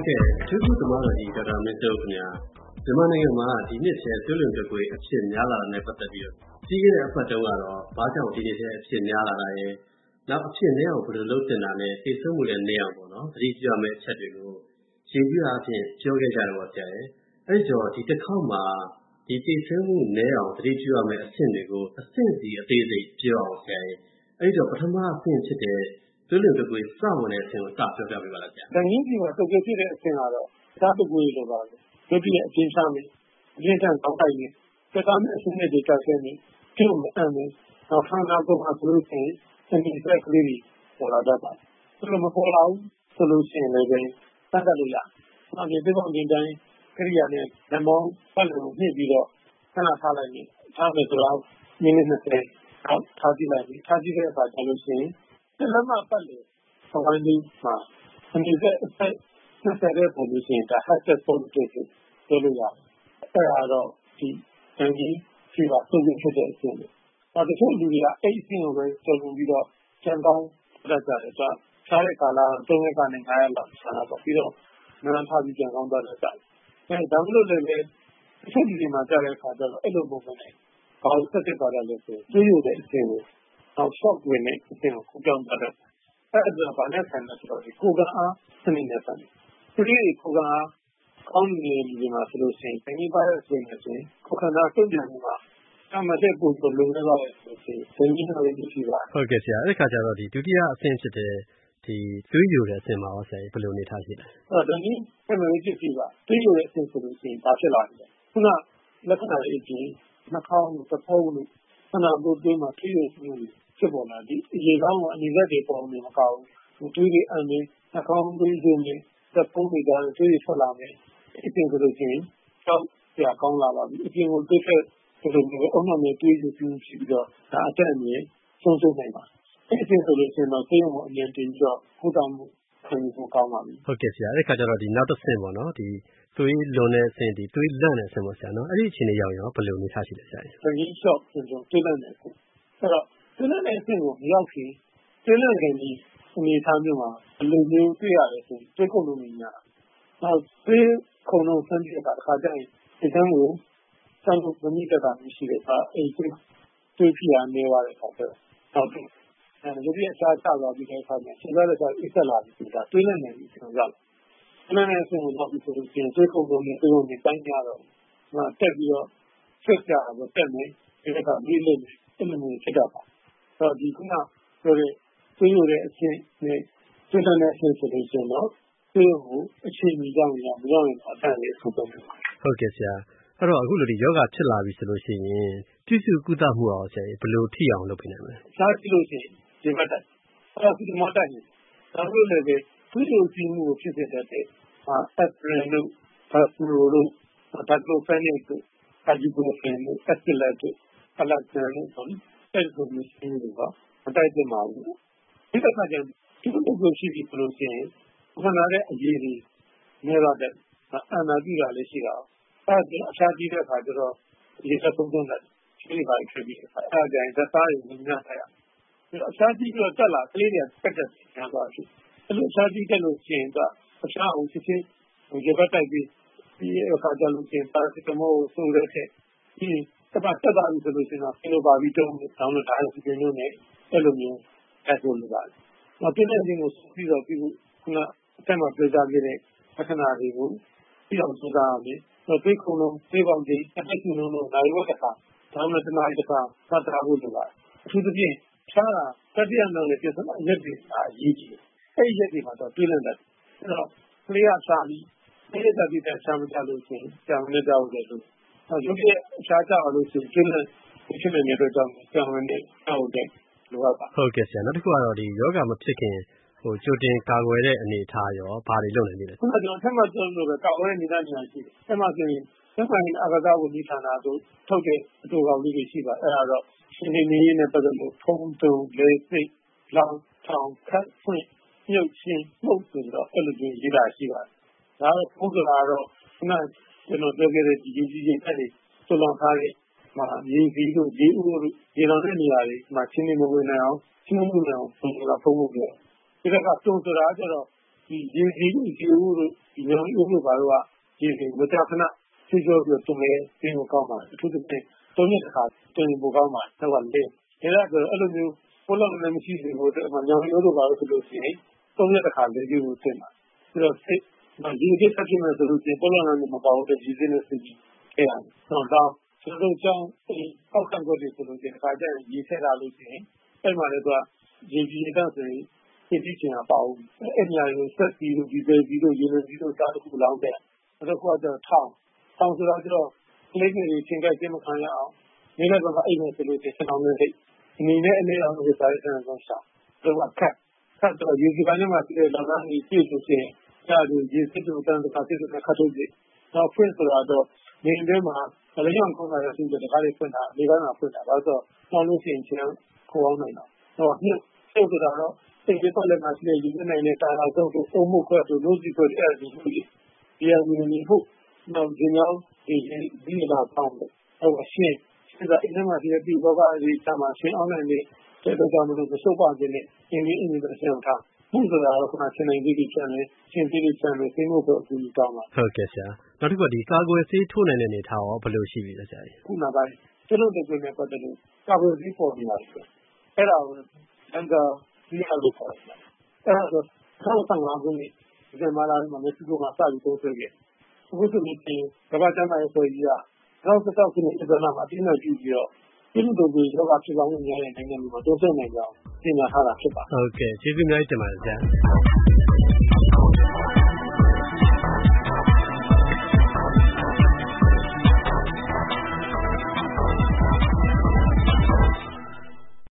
ဟုတ်ကဲ့ကျေးဇူးတင်ပါတယ်ဒီဒေါက်တာမင်းစိုးခင်ဗျာမြန်မာနိုင်ငံမှာဒီနှစ်ထဲသွေးလွန်တုပ်ကွေးအဖြစ်များလာတာနဲ့ပတ်သက်ပြီးတော့ကြီးခဲ့တဲ့အပတ်တုန်းကတော့ဘာကြောင့်ဒီနှစ်ထဲအဖြစ်များလာတာရယ်နောက်အဖြစ်နည်းအောင်ဘယ်လိုလုပ်တင်တာလဲသိဆုံးမှုလည်းနည်းအောင်ပေါ့နော်သတိပြုရမယ့်အချက်တွေကိုရှင်းပြအဖြစ်ပြောခဲ့ကြတယ်ပေါ့ဆရာရဲ့အဲ့တော့ဒီတစ်ခေါက်မှာဒီသိဆုံးမှုနည်းအောင်သတိပြုရမယ့်အဆင့်တွေကိုအဆင့်စီအသေးစိတ်ပြောအောင်ဆရာရဲ့အဲ့တော့ပထမအဆင့်ဖြစ်တဲ့သွေးလွန်တုပ်ကွေးစဝင်တဲ့အဆင့်ကိုစပြောပြပေးပါလားဆရာ။တနည်းပြတော့တုပ်ကွေးဖြစ်တဲ့အဆင့်ကတော့စားတုပ်ကွေးလိုပါပဲ။ဒုတိယအကျဉ်းချမယ်။အကျဉ်းချကောက်တိုက်မယ်။သက်သာမဲ့အဆင့်တွေတက်ဆဲမယ်။ပြုတ်မအံ့မယ်။နောက်ခန္ဓာကိုယ်မှာဆိုလို့ရှိရင်အနိစ္စကလေးတွေပေါ်လာတတ်ပါတယ်။ဘယ်လိုမပေါ်လာဘူးဆိုလို့ရှိရင်လည်းပဲသတ်တတ်လို့ရတယ်။နောက်ပြီးဒီပုံတင်တိုင်းကိရိယာနဲ့လက်မောင်းပတ်လို့ညှစ်ပြီးတော့ခဏထားလိုက်မယ်။ထားမယ်ဆိုတော့မိနစ်20နောက်ထားကြည့်လိုက်ပြီ။ထားကြည့်တဲ့အခါကျလို့ရှိရင်လက်မပတ်လို့ဆောင်းလေးမှာအနိစ္စအဆက်ဆက်တဲ့ပုံလို့ရှိရင်ဒါ hashtag positive ပြောလို့ရတယ်။အဲ့ဒါတော့ဒီတန်ကြီးဖြစ်ပါစုပ်ဖြစ်တဲ့အဆင့်ပဲ။နောက်တစ်ချို့လူတွေကအဲ့အဆင့်ကိုပဲကျော်လွန်ပြီးတော့ကျန်ကောင်းတတ်ကြတယ်ဆိုတော့စားတဲ့ကာလ3ရက်ကနေ9ရက်လောက်ဆန္ဒပေါ့ပြီးတော့နန်းထားပြီးကျန်ကောင်းတတ်တယ်။အဲဒါမှမဟုတ်လည်းပဲတစ်ချို့လူတွေမှာကြားတဲ့အခါကျတော့အဲ့လိုပုံစံနဲ့ဘာလို့ဆက်သွားတယ်လဲဆိုရင်တွေးရတဲ့အဆင့်ကိုနောက် shock ဝင်တဲ့အဆင့်ကိုကြောင်းတတ်တယ်။အဲ့ဒါကဘာနဲ့ဆိုင်လဲဆိုတော့ဒီကိုယ်ကအားစနစ်နဲ့ဆိုင်တယ်။ဒီလိုကိုယ်ကအားကောင်းနေပြီမှာဆိုလို့ရှိရင်တနည်းပါတဲ့ဆိုရင်ကိုယ်ခန္ဓာတုံ့ပြန်မှုမှာအမှန်တည်းပုံစံလုံးနဲ့တော့ဆိုရင်ဒီလိုလေးရှိပါဟုတ်ကဲ့ဆရာအဲ့ဒီခါကျတော့ဒီဒုတိယအဆင့်ဖြစ်တဲ့ဒီသွေးယိုတဲ့အဆင့်မှာရောဆရာဘယ်လိုနေထားရှိလဲအဲ့ဒါဒီအဲ့လိုဖြစ်ပြီပါသွေးယိုတဲ့အဆင့်ဆိုလို့ရှိရင်ဘာဖြစ်လာလဲခုနလက္ခဏာတွေအပြင်နှာခေါင်းကိုသဘောလို့ခန္ဓာကိုယ်တွင်းမှာသွေးယိုမှုဖြစ်ပေါ်လာဒီရေကောင်းကအနိစ္စတွေပေါ်နေမကောင်းဘူးသွေးတွေအန်နေနှာခေါင်းသွေးယိုနေသက်ပုံးတွေကြားသွေးတွေထွက်လာမယ်အပြင်ဆိုလို့ရှိရင်ကြောက်ကြကောင်းလာပါပြီအပြင်ကိုတွေ့တဲ့ဆိုလို့အုံနောက်နဲ့သွေးယိုပြီးပြီးတော့ဒါအတက်အမြင်ဆုံးရှုံးနိုင်ပါအဲ့ဒီဆိုလို့ရှိရင်တော့သွေးကိုအမြင်တင်ပြီးတော့ခုတောင်မှုခံယူဖို့ကောင်းပါပြီဟုတ်ကဲ့ဆရာအဲ့ဒီခါကျတော့ဒီနောက်တစ်ဆင့်ပေါ့နော်ဒီသွေးလွန်တဲ့အဆင့်ဒီသွေးလန့်တဲ့အဆင့်ပေါ့ဆရာနော်အဲ့ဒီအခြေအနေရောက်ရင်ဘယ်လိုနေထားရှိလဲဆရာ။ဒီ shock ဆိုတော့သွေးလန့်တဲ့အဆင့်အဲ့တော့သွေးလန့်တဲ့အဆင့်ကိုမရောက်ခင်သွေးလန့်ခင်ဒီအနေထားမျိုးမှာဘယ်လိုမျိုးတွေ့ရလဲဆိုရင်သွေးခုန်လို့မြင်ရနောက်သွေးခုန်လို့ဆန်းပြတာတစ်ခါကျရင်ဒီကံကိုစံကိုမမိတတ်တာမရှိတဲ့အခါအဲ့ဒီသွေးဖြစ်ရနေသွားတဲ့အခါကျတော့နောက်ဒီအစားချသွားပြီးတဲ့အခါမှာစဉ်းစားတဲ့အခါအစ်ဆက်လာပြီးဒါသွေးလန့်နေပြီကျွန်တော်ရောက်သွေးလန့်တဲ့အဆင့်ကိုတော့ပြီးဆိုလို့ရှိရင်သွေးခုန်လို့နေသွေးကိုနေတိုင်းကြတော့တက်ပြီးတော့ဆွတ်ကြတော့တက်နေဒီကပြီးလို့အဲ့လိုမျိုးဖြစ်တော့ပါအဲ့တော့ဒီခုနပြောတဲ့သွေးရတဲ့အဆင့်နဲ့သွေးလန့်တဲ့အဆင့်ဆိုလို့ရှိရင်တော့သွေးကိုအချိန်ကြီးကြောင်းရမရောက်ရင်အထက်လေးဆုံးတော့ဟုတ်ကဲ့ဆရာအဲ့တော့အခုလိုဒီယောဂဖြစ်လာပြီဆိုလို့ရှိရင်ပြုစုကုသမှုအောင်ဆရာဘယ်လိုထိအောင်လုပ်ပေးနိုင်မလဲစားကြည့်လို့ရှိရင်ဒီဘက်တက်အဲ့ဒါဒီမှာတက်နေဒါလို့လည်းပဲသွေးလိုကြီးမှုကိုဖြစ်စေတဲ့aspirin တို့ Vasuro တို့ Diclofenac တို့ Ibuprofen တို့ Actilate တို့ Alacin တို့ပေါ့အဲ့ဒီလိုမျိုးရှိနေတော့မတိုက်တင်ပါဘူးဒီတစ်ခါကျရင်ဒီလိုမျိုးရှိပြီဆိုလို့ရှိရင်ခန္ဓာရဲ့အရေးကြီးနေတော့တဲ့အနာကြည့်တာလည်းရှိတာအဲ့ဒီအရှားကြည့်တဲ့အခါကျတော့ဒီသက်ဆုံးတဲ့ရှိပါဖြစ်ပြီးအဲ့ဒါကြရင်သက်သားရင်းညထားရအရှားကြည့်ပြီးတော့တက်လာကလေးတွေကတက်တက်ညာသွားပြီအဲ့လိုအရှားကြည့်တက်လို့ရှိရင်ကအရှားကိုစစ်စစ်ဒီဘက်တိုက်ပြီးဒီအခါကျလို့ရှိရင်ပါစီတမောဆိုတဲ့ဒီတက်တာပြီဆိုလို့ရှိရင်တော့ဖင်လိုပါပြီးတုံးတောင်းလို့ဒါလည်းဒီလိုနဲ့အဲ့လိုမျိုးတက်လို့လုပ်ပါတယ်။နောက်ပြည့်တဲ့ခြင်းကိုပြီးတော့ပြီးခုနအထက်မှာပြောကြခဲ့တဲ့လက္ခဏာတွေကိုပြီးတော့စူးစမ်းရမယ်။တော့ဒီခုလုံးဒီပေါင်းဒီအတက်ရှင်လုံးနိုင်ဝတ်တစ်ခါဒါမှမဟုတ်တစ်နာရီတစ်ခါသတ်တာဖို့လိုပါတယ်။အထူးသဖြင့်ခြားတာတတိယနောက်နဲ့ပြဿနာရက်တွေအရေးကြီးတယ်။အဲ့ဒီရက်တွေမှာတော့တွေးလန့်တယ်။အဲ့တော့ကလေးကစားပြီးအဲ့ဒီတတိယချမ်းချလို့ရှိရင်ကြောင်နဲ့ကြောက်တယ်လို့ရုပ်ရဲ့အခြားကြောက်လို့ရှိရင်တွေးလန့်ဖြစ်နေတဲ့အတွက်ကြောင့်ကြောင်နဲ့ကြောက်တယ်လိုအပ်ပါဟုတ်ကဲ့ဆရာနောက်တစ်ခုကတော့ဒီယောဂမဖြစ်ခင်ကြိုတင်ကာကွယ်တဲ့အနေအထားရောဘာတွေလုပ်နိုင်လဲခုနကကျွန်တော်ထပ်မှပြောလို့ပဲကာကွယ်တဲ့အနေအထားများရှိတယ်အဲ့မှာဆိုရင်သက်ဆိုင်ရာအာကစားဝန်ကြီးဌာနတို့ထုတ်တဲ့အတူကောင်လေးတွေရှိပါအဲ့ဒါတော့ရှင်နေနေနဲ့ပတ်သက်လို့ထုံးတုံလေစိတ်လောင်ထောင်ခတ်ဖွင့်မြုပ်ရှင်မှုတ်ဆိုတော့အဲ့လိုမျိုးရေးတာရှိပါတယ်ဒါတော့ဘုရားကတော့ခုနကျွန်တော်ပြောခဲ့တဲ့ဒီကြီးအဲ့ဒီသွလောင်ထားတဲ့ရေစီတို့ရေဦးတို့ရေတော်တဲ့နေရာတွေမှာချင်းနေမဝင်နိုင်အောင်ချင်းမှုနိုင်အောင်ဘုရားဖုံးဖို့ပြောဒီကတုံဆိုတာကျတော့ဒီရေကြီးဦးတို့ဒီမျိုးဦးတို့ဘာလို့ကဒီမကြာခဏဆွေးကြောပြီးတုံးလဲပြီးကိုကောင်းပါတယ်အထူးသဖြင့်သုံးရက်တစ်ခါတုံးရင်ပိုကောင်းပါတယ်တော့လေဒါကအဲ့လိုမျိုးပိုလောက်လည်းမရှိသေးဘူးဒီမှာညောင်ရိုးတို့ဘာလို့ဆိုလို့ရှိရင်သုံးရက်တစ်ခါလေပြီးကိုတင်ပါပြီးတော့ဒီကိစ္စဖြစ်မယ်ဆိုလို့ရှိရင်ပိုလောက်လည်းမပေါ့တဲ့ဒီစင်းနဲ့စစ်ကြည့်ခဲ့ရတယ်တော့ကျွန်တော်တို့ကြောင့်အောက်ခံကိုဒီဆိုလို့ရှိရင်ခါကျရင်ရေးဆက်လာလို့ရှိရင်အဲ့မှာလည်းသူကရေကြီးတဲ့ဆိုရင်ဒီချင်တာပေါ့အဲ့ဒီအရာကိုဆက်ပြီးလို့ဒီပဲပြီးလို့ရေနေပြီးလို့စားတခုလောင်းတဲ့အဲ့တော့ကတော့ထောင်းဆိုတော့ကျတော့ကလေးတွေချင်းကြိုက်ခြင်းမခံရအောင်နေလည်းတော့အိမ်နဲ့ဆိုလို့ချင်းအောင်နေတယ်အနေနဲ့အနေအောင်လို့စားရတဲ့တော့ရှာတော့ခတ်တော့ရေကြီးပိုင်းမှာပြည့်လာတာဒီပြည့်လို့ချင်းဒါဒီရေစစ်တို့တန်းတစ်ခါစစ်တို့ခတ်ထုတ်တယ်တော့ဖွင့်ဆိုတော့နေထဲမှာလည်းကြောင့်ခေါင်းလာရတဲ့တခါလေးဖွင့်တာဒီပိုင်းမှာဖွင့်တာဒါဆိုတော့လို့ရှိရင်ချင်းခေါ်အောင်နိုင်တော့ညှို့ဆိုတာတော့စိတ်ကြက်လည်းမရှိတဲ့ယူနိုင်တဲ့တာလာတော့အုံမှုခွဲဆိုလို့ဒီကိုအဲ့ဒီဒီအမြင်မျိုးဟုတ်တော့ဒီနောက်ဒီလာပေါင်းတယ်ဟိုရှင်းဒါအင်းမှာဒီပြီးဘောကဒီတမှာရှင်းအောင်နိုင်တဲ့တော့ကြောင့်မလို့စုပ်ပါခြင်းနဲ့အင်းလေးပဲရှင်းထားမှုဆိုတာတော့ခုနရှင်းနိုင်ပြီးချမ်းတယ်ရှင်းပြီးချမ်းတယ်သိဖို့တော့အကူအညီတောင်းပါဟုတ်ကဲ့ဆရာနောက်တစ်ခုကဒီကာကွယ်ဆေးထိုးနိုင်တဲ့အနေထားရောဘယ်လိုရှိပြီလဲဆရာခုနပိုင်းကျွန်တော်တို့ပြန်ပတ်တယ်ကာကွယ်ဆေးပေါ်နေတာအဲ့ဒါကိုအန်ကာဒီအလုပ်ပေါ်တယ်အဲ့ဒါ15ခုနှစ်ဒီမှာလာမှာမရှိဘူးမှာစပြီးသုံးဆွဲခဲ့အခုဆိုရင်ကမ္ဘာ့ကျန်းမာရေးအဖွဲ့ကြီးက2016ခုနှစ်အစမှာအပြည့်နဲ့ပြုပြီးတော့ပြည်သူတွေယောဂဖြစ်ပေါင်းများတဲ့နိုင်ငံတွေမှာတိုးတက်နိုင်ကြောင်းပြင်ညာထားတာဖြစ်ပါတယ်ဟုတ်ကဲ့ကျေးဇူးများတင်ပါတယ်ဆရာ